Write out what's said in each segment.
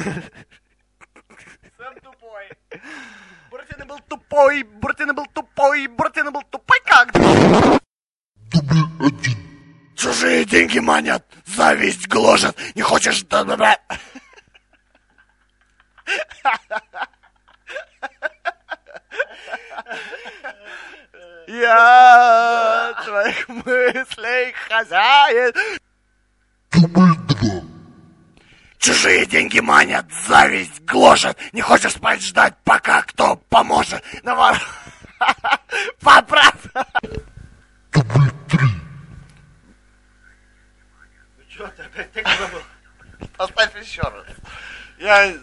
Сэм тупой. Буратино был тупой, Буратино был тупой, Буратино был тупой как... Дубль 1. Чужие деньги манят, зависть гложет, не хочешь... Я твоих мыслей хозяин. Дубль 2. Чужие деньги манят, зависть гложет, не хочешь спать ждать, пока кто поможет. Поправь. Дубль 3. Ну что ты опять текст забыл? Поставь еще раз. Я...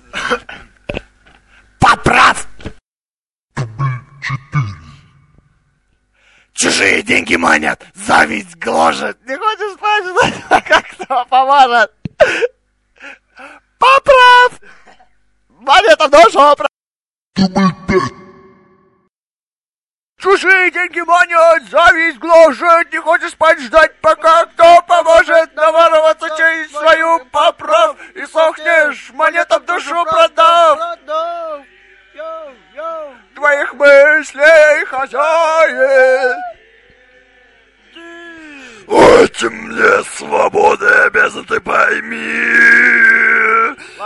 Поправь. Дубль 4. Чужие деньги манят, зависть гложет, не хочешь спать ждать, пока кто поможет. Поправь. Монета в душу. Дубль 5. Чужие деньги манят, зависть гложет, не хочешь спать ждать, пока кто поможет навороваться через свою поправ, и сохнешь, монетам душу продав. Твоих мыслей хозяин. Очень мне свободы, обязан ты пойми.